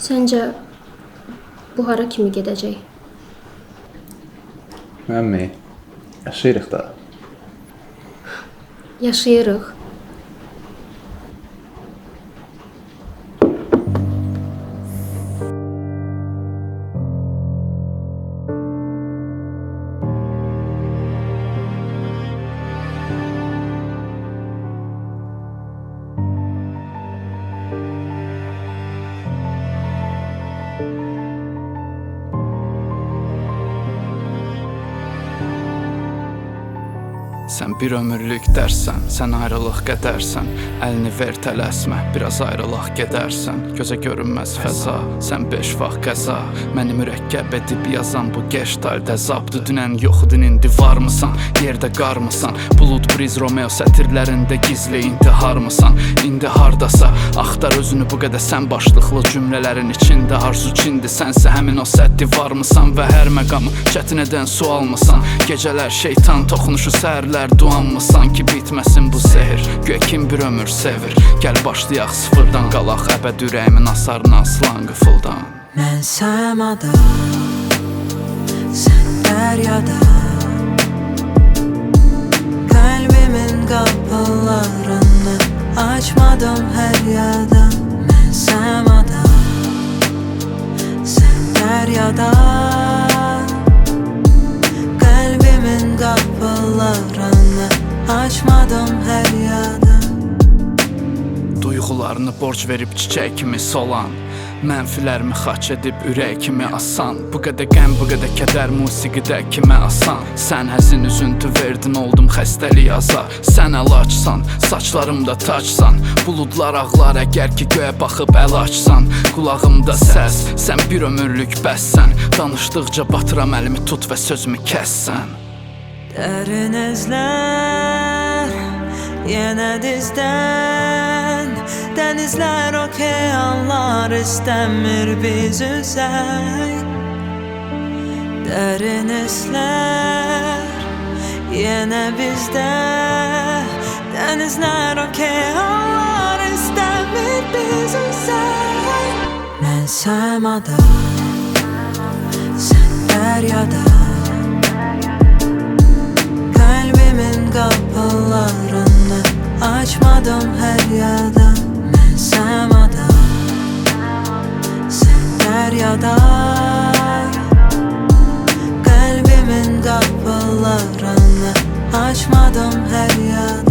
Səncə bu hara kimi gedəcək? Əmmi, yaşayırıq da. Yaşayırıq. Sən bir ömürlük dərsən, sən ayrılıq qədərsən. Əlini ver tələsmə, biraz ayrılıq gedərsən. Gözə görünməz fəza, sən 5 vaxt qəza. Məni mürəkkəb edib yazan bu geştaldə zabdı. Dünən yoxdun, indi varmısan, yerdə qarmısan? Bulud briz Romeo sətirlərində gizli intiharmısan? İndi hardasa, axtar özünü bu qədər sən başlıqlı cümlələrin içində. Arzu çindi, sənsə həmin o səddi varmısan? Və hər məqamı çətin edən sualmısan? Gecələr şeytan toxunuşu, səhərlər duanmısan ki bitməsin bu sehir? Göyə kim bir ömür sevir? Gəl başlayaq sıfırdan, qalaq əbəd ürəyimin asarına asılan qıfıldan. Mən səmada, sən dəryada, qəlbimin qapılarını açmadım hər yada. Mən səmada, sən dəryada, qəlbimin qapılarını açmadım hər yada. Duyğularını borc verib çiçək kimi solan, mənfilərimi xaç edib ürək kimi asan. Bu qədər qəm, bu qədər kədər musiqidə kimə asan? Sən həzin üzüntü verdin, oldum xəstəlik azar. Sən əl açsan, saçlarımda taçsan, buludlar ağlar əgər ki göyə baxıb əl açsan. Qulağımda səs, sən bir ömürlük bəssən. Danışdıqca batıram əlimi, tut və sözümü kəssən. Dərin izlər, yenə dizdən. Dənizlər, okeanlar istəmir biz üzək. Dərin izlər, yenə bizdə. Dənizlər, okeanlar istəmir biz üzək. Mən səmada, sən dəryada, qəlbimin qapılarını açmadım hər yada. Mən səmada, sən dəryada, qəlbimin qapılarını açmadım hər yada.